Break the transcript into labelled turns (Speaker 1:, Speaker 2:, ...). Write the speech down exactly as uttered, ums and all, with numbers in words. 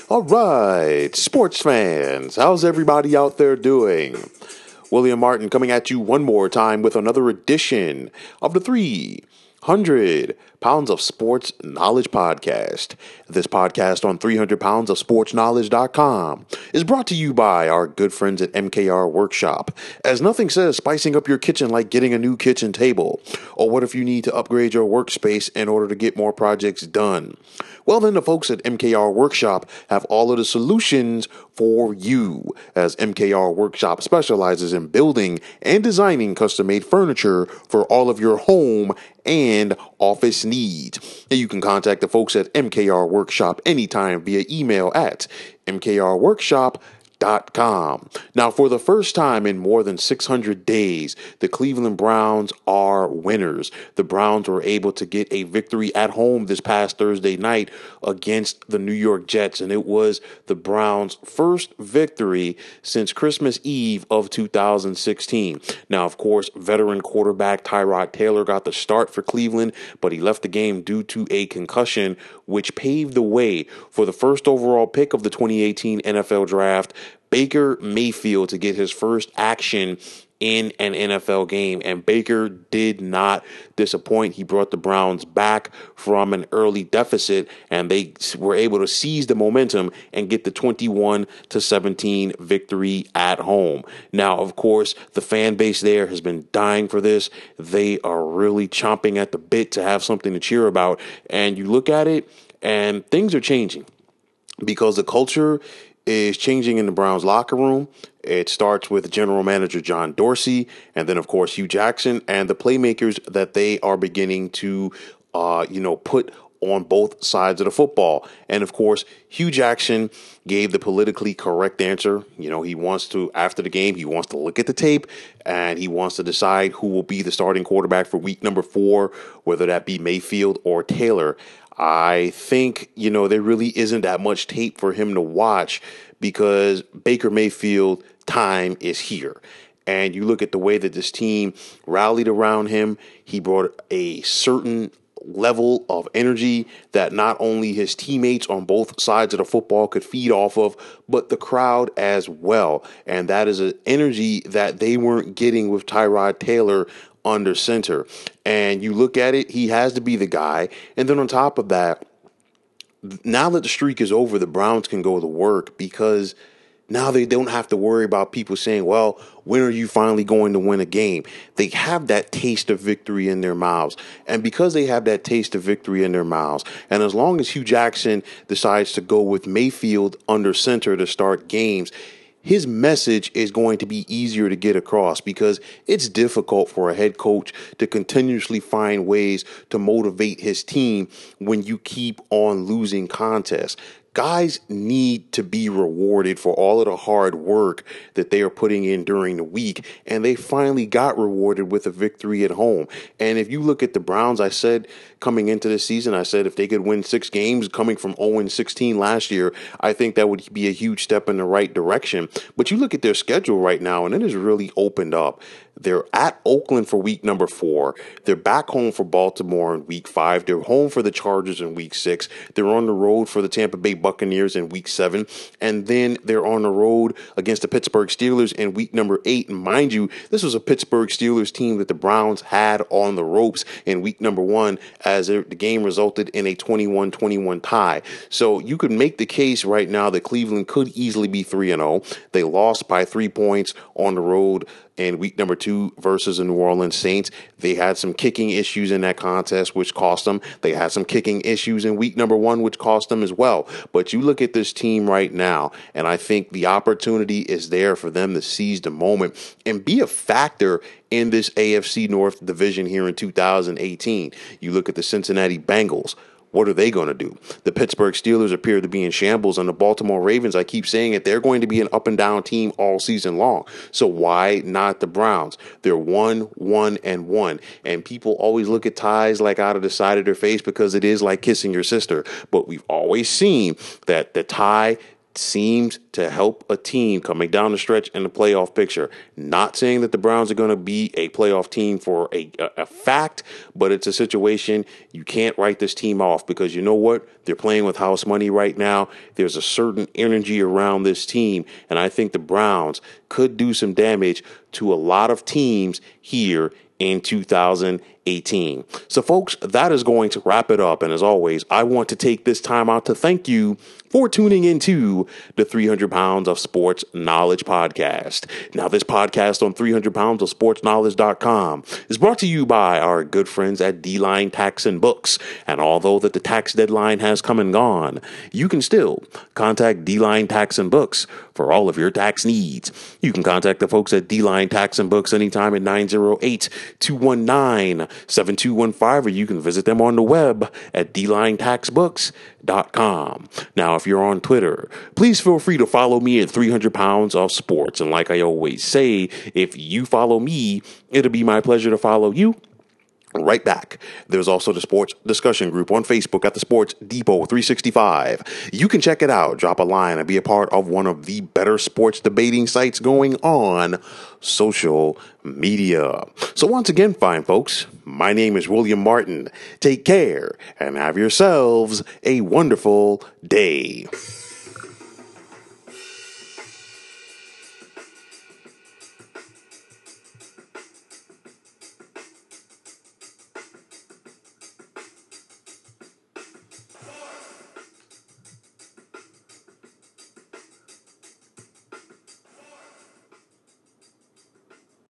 Speaker 1: All right, sports fans, how's everybody out there doing? William Martin coming at you one more time with another edition of the three hundred Pounds of Sports Knowledge Podcast. This podcast on three hundred pounds of sports knowledge dot com is brought to you by our good friends at M K R Workshop. As nothing says spicing up your kitchen like getting a new kitchen table. Or what if you need to upgrade your workspace in order to get more projects done? Well, then the folks at M K R Workshop have all of the solutions for you, as M K R Workshop specializes in building and designing custom-made furniture for all of your home and office needs. And you can contact the folks at M K R Workshop anytime via email at m k r workshop dot com. Now, for the first time in more than six hundred days, the Cleveland Browns are winners. The Browns were able to get a victory at home this past Thursday night against the New York Jets, and it was the Browns' first victory since Christmas Eve of two thousand sixteen. Now, of course, veteran quarterback Tyrod Taylor got the start for Cleveland, but he left the game due to a concussion, which paved the way for the first overall pick of the twenty eighteen N F L Draft, Baker Mayfield, to get his first action in an N F L game. And Baker did not disappoint. He brought the Browns back from an early deficit, and they were able to seize the momentum and get the twenty-one to seventeen victory at home. Now, of course, the fan base there has been dying for this. They are really chomping at the bit to have something to cheer about. And you look at it, and things are changing because the culture is changing in the Browns locker room. It starts with general manager John Dorsey, and then, of course, Hugh Jackson and the playmakers that they are beginning to, uh, you know, put on both sides of the football. And, of course, Hugh Jackson gave the politically correct answer. You know, he wants to, after the game, he wants to look at the tape and he wants to decide who will be the starting quarterback for week number four, whether that be Mayfield or Taylor. I think, you know, there really isn't that much tape for him to watch because Baker Mayfield time is here. And you look at the way that this team rallied around him. He brought a certain level of energy that not only his teammates on both sides of the football could feed off of, but the crowd as well. And that is an energy that they weren't getting with Tyrod Taylor under center. And you look at it, he has to be the guy. And then on top of that, now that the streak is over, the Browns can go to work because now they don't have to worry about people saying, well, when are you finally going to win a game? They have that taste of victory in their mouths. And because they have that taste of victory in their mouths, and as long as Hugh Jackson decides to go with Mayfield under center to start games, his message is going to be easier to get across because it's difficult for a head coach to continuously find ways to motivate his team when you keep on losing contests. Guys need to be rewarded for all of the hard work that they are putting in during the week, and they finally got rewarded with a victory at home. And if you look at the Browns, I said coming into this season, I said if they could win six games coming from oh and sixteen last year, I think that would be a huge step in the right direction. But you look at their schedule right now, and it has really opened up. They're at Oakland for week number four. They're back home for Baltimore in week five. They're home for the Chargers in week six. They're on the road for the Tampa Bay Buccaneers in week seven. And then they're on the road against the Pittsburgh Steelers in week number eight. And mind you, this was a Pittsburgh Steelers team that the Browns had on the ropes in week number one as the game resulted in a twenty-one twenty-one tie. So you could make the case right now that Cleveland could easily be three and oh. They lost by three points on the road in week number two versus the New Orleans Saints. They had some kicking issues in that contest, which cost them. They had some kicking issues in week number one, which cost them as well. But you look at this team right now, and I think the opportunity is there for them to seize the moment and be a factor in this A F C North division here in two thousand eighteen. You look at the Cincinnati Bengals. What are they going to do? The Pittsburgh Steelers appear to be in shambles, and the Baltimore Ravens, I keep saying it, they're going to be an up and down team all season long. So why not the Browns? They're one, one, and one. And people always look at ties like out of the side of their face because it is like kissing your sister. But we've always seen that the tie seems to help a team coming down the stretch in the playoff picture. Not saying that the Browns are going to be a playoff team for a, a, a fact, but it's a situation you can't write this team off because you know what? They're playing with house money right now. There's a certain energy around this team, and I think the Browns could do some damage to a lot of teams here in two thousand eighteen. So, folks, that is going to wrap it up. And as always, I want to take this time out to thank you for tuning into the three hundred pounds of Sports Knowledge podcast. Now, this podcast on three hundred pounds of sports knowledge dot com is brought to you by our good friends at D-Line Tax and Books. And although that the tax deadline has come and gone, you can still contact D-Line Tax and Books for all of your tax needs. You can contact the folks at D-Line Tax and Books anytime at nine oh eight, two one nine, seven two one five, or you can visit them on the web at d line tax books dot com. Now, if you're on Twitter, please feel free to follow me at three hundred pounds of sports. And like I always say, if you follow me, it'll be my pleasure to follow you right back. There's also the sports discussion group on Facebook at the Sports Depot three sixty-five. You can check it out, drop a line, and be a part of one of the better sports debating sites going on social media. So once again, fine folks, my name is William Martin. Take care and have yourselves a wonderful day.